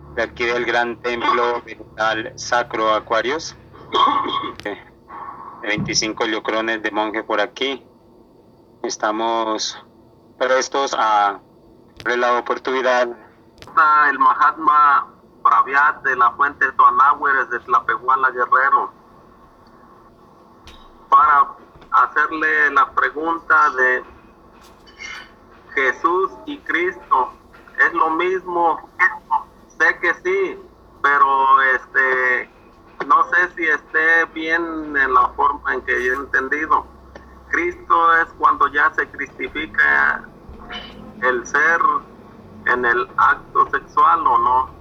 de aquí del Gran Templo Vegetal Sacro Aquarius, de 25 liocrones de monje por aquí. Estamos prestos a darle la oportunidad. El Mahatma Pravyat de la Fuente Toanáhueres de Tlapehuala, Guerrero, para hacerle la pregunta de Jesús y Cristo. ¿Es lo mismo? Sé que sí, pero no sé si esté bien en la forma en que yo he entendido. Cristo es cuando ya se cristifica el ser en el acto sexual, ¿o no?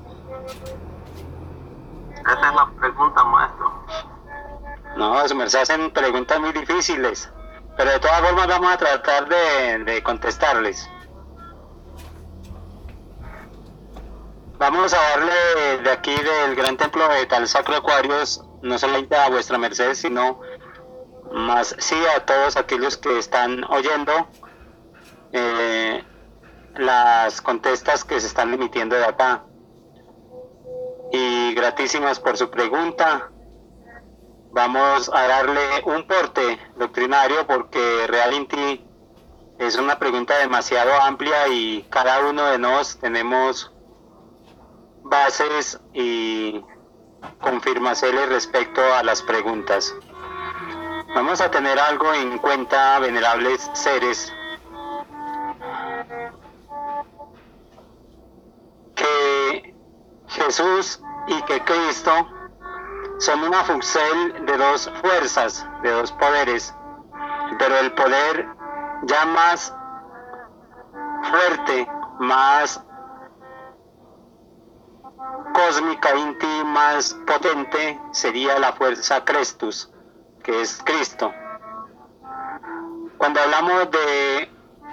Esa es la pregunta, maestro. No, su merced hacen preguntas muy difíciles, pero de todas formas vamos a tratar de contestarles. Vamos a darle de aquí del Gran Templo Vegetal Sacro Aquarius, no solamente a vuestra merced, sino más sí a todos aquellos que están oyendo las contestas que se están emitiendo de acá. Y gratísimas por su pregunta. Vamos a darle un porte doctrinario porque realmente es una pregunta demasiado amplia y cada uno de nosotros tenemos bases y confirmaciones respecto a las preguntas. Vamos a tener algo en cuenta, venerables seres, que Jesús y que Cristo son una fusión de dos fuerzas, de dos poderes, pero el poder ya más fuerte, más cósmica, íntima, más potente sería la fuerza Christus, que es Cristo. Cuando hablamos de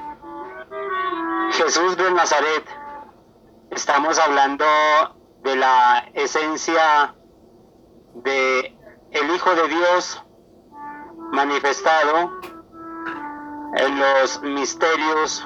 Jesús de Nazaret, estamos hablando de la esencia de el Hijo de Dios manifestado en los misterios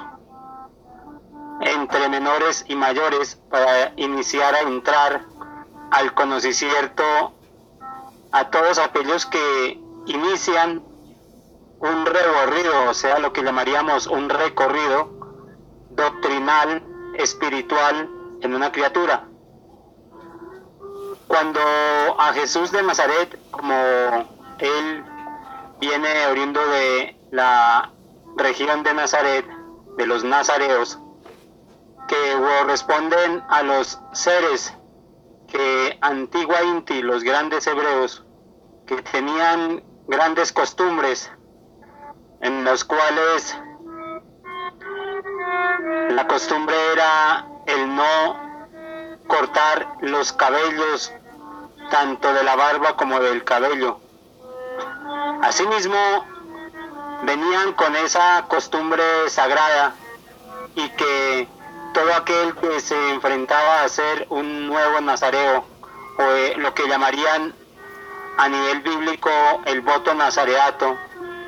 entre menores y mayores para iniciar a entrar al conocimiento a todos aquellos que inician un recorrido, o sea, lo que llamaríamos un recorrido doctrinal, espiritual en una criatura. Cuando a Jesús de Nazaret, como él viene oriundo de la región de Nazaret, de los nazareos, que corresponden a los seres que antiguamente los grandes hebreos, que tenían grandes costumbres, en los cuales la costumbre era el no cortar los cabellos, tanto de la barba como del cabello. Asimismo, venían con esa costumbre sagrada y que todo aquel que se enfrentaba a ser un nuevo nazareo, o lo que llamarían a nivel bíblico el voto nazareato,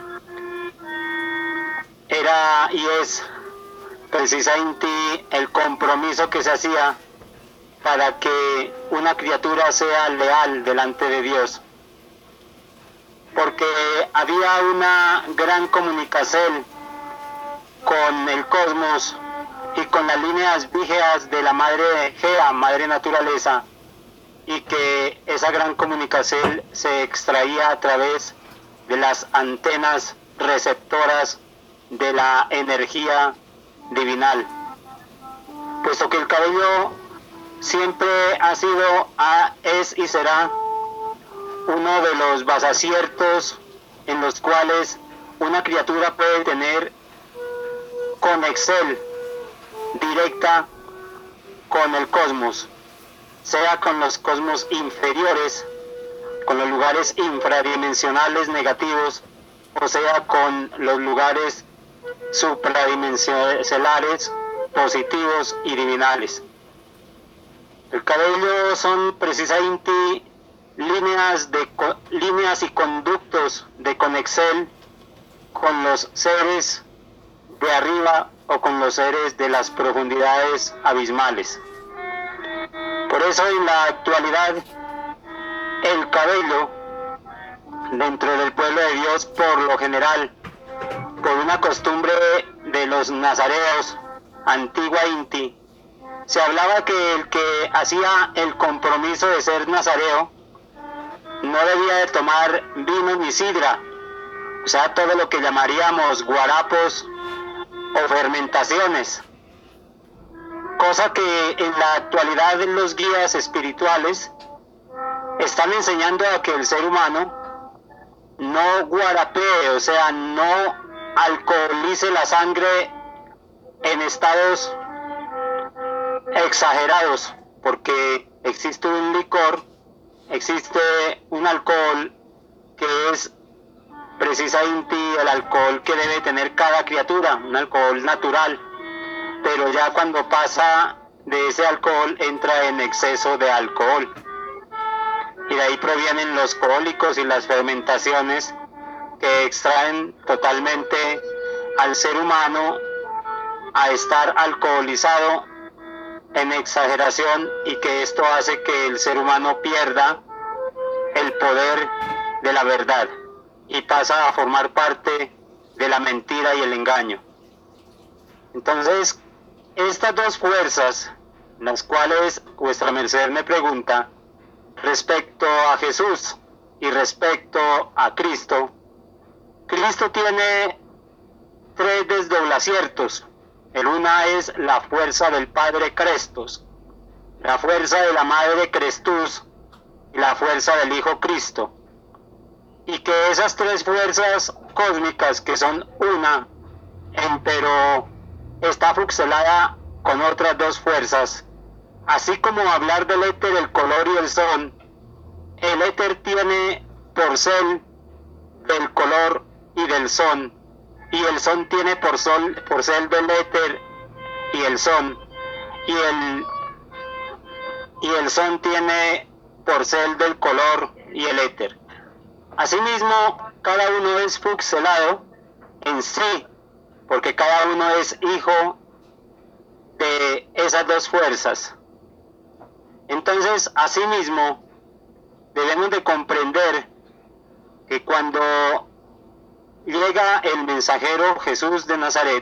era y es precisamente el compromiso que se hacía para que una criatura sea leal delante de Dios, porque había una gran comunicación con el cosmos y con las líneas vígeas de la madre Gea, madre naturaleza, y que esa gran comunicación se extraía a través de las antenas receptoras de la energía divinal, puesto que el cabello siempre ha sido, es y será uno de los basaciertos en los cuales una criatura puede tener conexión directa con el cosmos, sea con los cosmos inferiores, con los lugares infradimensionales negativos, o sea con los lugares supradimensionales positivos y divinales. El cabello son precisamente líneas y conductos de conexión con los seres de arriba o con los seres de las profundidades abismales. eso en la actualidad el cabello dentro del pueblo de Dios, por lo general, por una costumbre de los nazareos, antigua Inti, se hablaba que el que hacía el compromiso de ser nazareo no debía de tomar vino ni sidra, o sea, todo lo que llamaríamos guarapos o fermentaciones, cosa que en la actualidad los guías espirituales están enseñando a que el ser humano no guarapee, o sea, no alcoholice la sangre en estados exagerados, porque existe un licor, existe un alcohol que es precisamente el alcohol que debe tener cada criatura, un alcohol natural, pero ya cuando pasa de ese alcohol entra en exceso de alcohol, y de ahí provienen los cólicos y las fermentaciones que extraen totalmente al ser humano a estar alcoholizado en exageración, y que esto hace que el ser humano pierda el poder de la verdad y pasa a formar parte de la mentira y el engaño. Entonces, estas dos fuerzas, las cuales vuestra merced me pregunta respecto a Jesús y respecto a Cristo, Cristo tiene tres desdoblaciertos. El una es la fuerza del Padre Crestos, la fuerza de la Madre Crestus y la fuerza del Hijo Cristo. Y que esas tres fuerzas cósmicas, que son una, pero está fuselada con otras dos fuerzas, así como hablar del éter, el color y el son. El éter tiene porcel del color y del son, y el son tiene porcel del éter y el son, y el son tiene porcel del color y el éter. Asimismo, cada uno es fuselado en sí, porque cada uno es hijo de esas dos fuerzas. Entonces, asimismo, debemos de comprender que cuando llega el mensajero Jesús de Nazaret,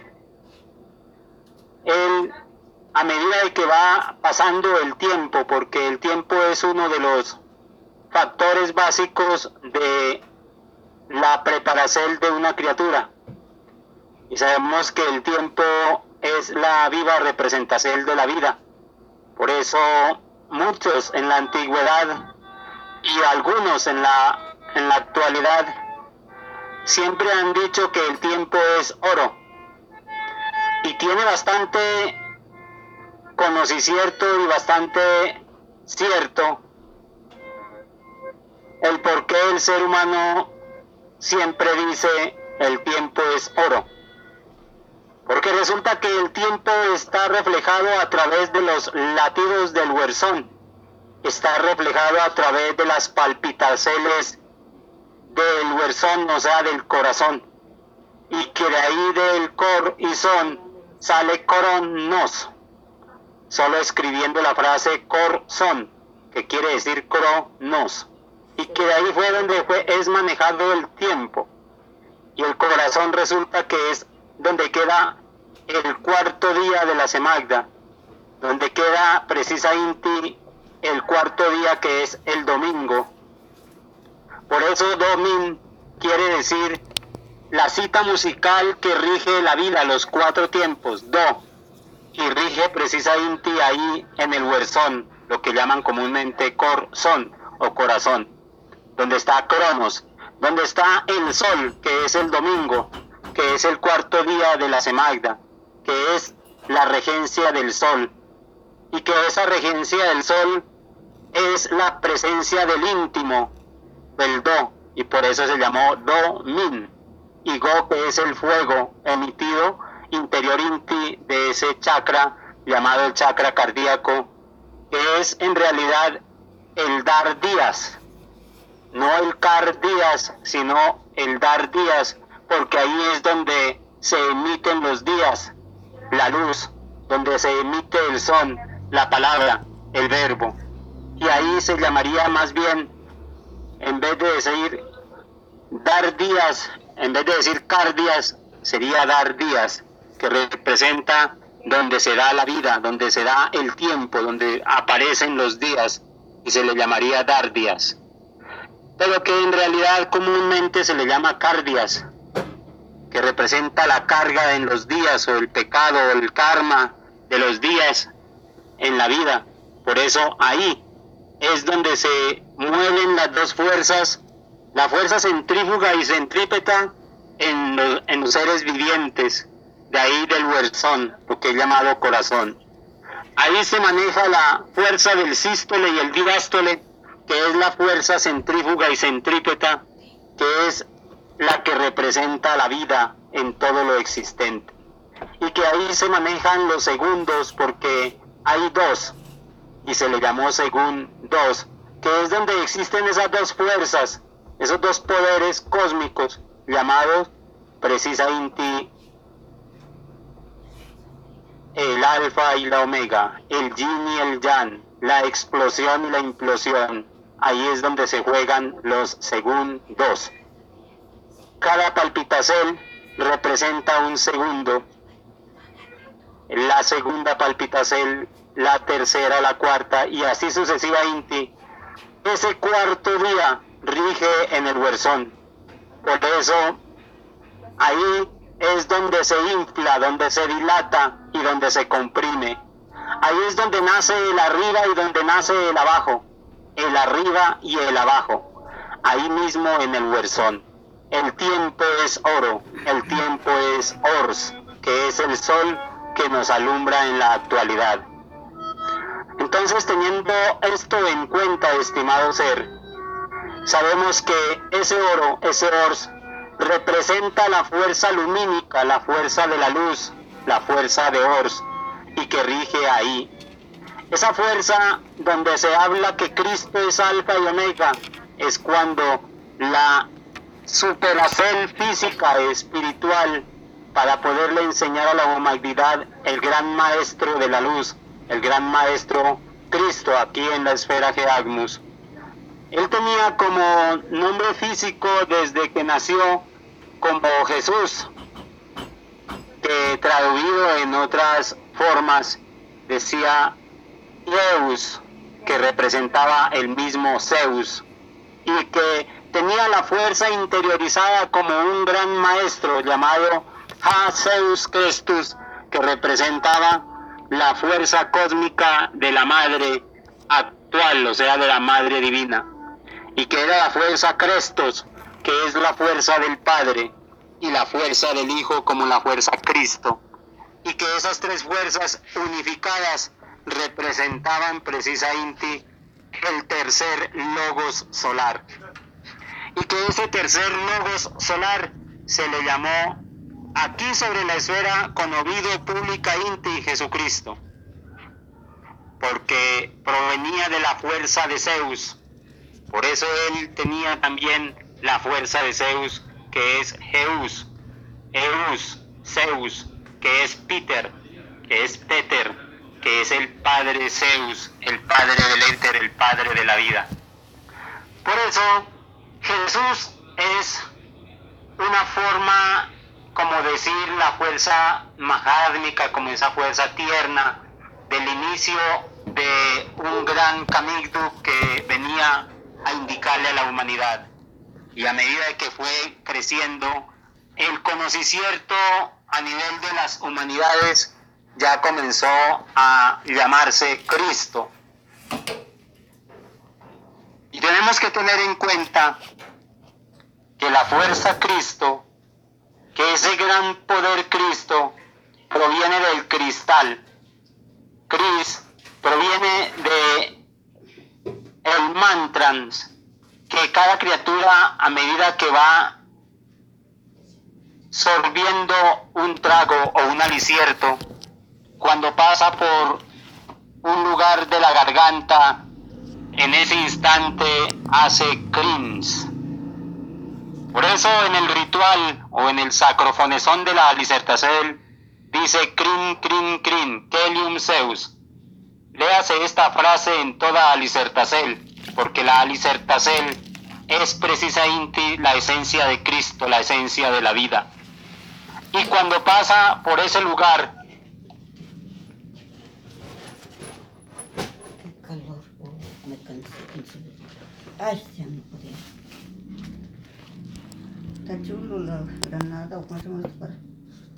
él, a medida de que va pasando el tiempo, porque el tiempo es uno de los factores básicos de la preparación de una criatura, y sabemos que el tiempo es la viva representación de la vida. Por eso muchos en la antigüedad y algunos en la actualidad siempre han dicho que el tiempo es oro, y tiene bastante conocimiento y bastante cierto el por qué el ser humano siempre dice el tiempo es oro. Porque resulta que el tiempo está reflejado a través de los latidos del huerzón, está reflejado a través de las palpitaciones del huerzón, o sea, del corazón, y que de ahí del cor y son sale coronos, solo escribiendo la frase cor son, que quiere decir cronos, y que de ahí fue donde es manejado el tiempo, y el corazón resulta que es donde queda el cuarto día de la semagda, donde queda precisamente el cuarto día, que es el domingo. Por eso domin quiere decir la cita musical que rige la vida, los cuatro tiempos, do, y rige precisamente ahí en el huerzón, lo que llaman comúnmente corazón o corazón, donde está Cronos, donde está el sol, que es el domingo, que es el cuarto día de la semagda, que es la regencia del sol, y que esa regencia del sol es la presencia del íntimo, del do, y por eso se llamó do-min, y go, que es el fuego emitido interior inti de ese chakra llamado el chakra cardíaco, que es en realidad el dar días, no el car días, sino el dar días, porque ahí es donde se emiten los días, la luz, donde se emite el son, la palabra, el verbo. y ahí se llamaría más bien, en vez de decir dar días, en vez de decir cardias, sería dar días, que representa donde se da la vida, donde se da el tiempo, donde aparecen los días, y se le llamaría dar días. Pero que en realidad comúnmente se le llama cardias, que representa la carga en los días, o el pecado, o el karma de los días en la vida. Por eso ahí es donde se mueven las dos fuerzas, la fuerza centrífuga y centrípeta en los seres vivientes, de ahí del huerzón, lo que es llamado corazón. Ahí se maneja la fuerza del sístole y el diástole, que es la fuerza centrífuga y centrípeta, que es la que representa la vida en todo lo existente. Y que ahí se manejan los segundos, porque hay dos, y se le llamó según dos, que es donde existen esas dos fuerzas, esos dos poderes cósmicos, llamados precisamente el alfa y la omega, el yin y el yang, la explosión y la implosión. Ahí es donde se juegan los según dos. Cada palpitacel representa un segundo, la segunda palpitacel, la tercera, la cuarta, y así sucesivamente. Ese cuarto día rige en el huerzón. Por eso ahí es donde se infla, donde se dilata y donde se comprime. Ahí es donde nace el arriba y donde nace el abajo, el arriba y el abajo, ahí mismo en el huerzón. El tiempo es oro, el tiempo es Ors, que es el sol que nos alumbra en la actualidad. Entonces, teniendo esto en cuenta, estimado ser, sabemos que ese oro, ese Ors, representa la fuerza lumínica, la fuerza de la luz, la fuerza de Ors, y que rige ahí. Esa fuerza donde se habla que Cristo es alfa y omega, es cuando la superación física, espiritual, para poderle enseñar a la humanidad el gran maestro de la luz, el gran maestro Cristo aquí en la esfera Geagmus. Él tenía como nombre físico desde que nació como Jesús, que traducido en otras formas decía Zeus, que representaba el mismo Zeus, y que tenía la fuerza interiorizada como un gran maestro llamado Zeus Christus, que representaba la fuerza cósmica de la madre actual, o sea, de la madre divina, y que era la fuerza Crestos, que es la fuerza del Padre, y la fuerza del Hijo como la fuerza Cristo, y que esas tres fuerzas unificadas representaban precisamente el tercer logos solar, y que ese tercer logos solar se le llamó aquí sobre la esfera conocido públicamente Jesucristo, porque provenía de la fuerza de Zeus. Por eso él tenía también la fuerza de Zeus, que es Zeus, Zeus, que es Peter, que es Peter, que es el padre Zeus, el padre del éter, el padre de la vida. Por eso Jesús es una forma, como decir, la fuerza mahátmica, como esa fuerza tierna del inicio de un gran camino que venía a indicarle a la humanidad. Y a medida que fue creciendo, el conocimiento a nivel de las humanidades ya comenzó a llamarse Cristo. Y tenemos que tener en cuenta que la fuerza Cristo, que ese gran poder Cristo, proviene del cristal. Cris proviene de el mantrans, que cada criatura, a medida que va sorbiendo un trago o un alicierto, cuando pasa por un lugar de la garganta, en ese instante hace crins. Por eso en el ritual o en el sacrofonesón de la Alicertacel dice crin, crin, crin, Kelium Zeus. Léase esta frase en toda Alicertacel, porque la Alicertacel es precisamente la esencia de Cristo, la esencia de la vida. Y cuando pasa por ese lugar, Qué calor, me cansé. Ay, ya no podía. Está chulo la granada o cómo se llama esto para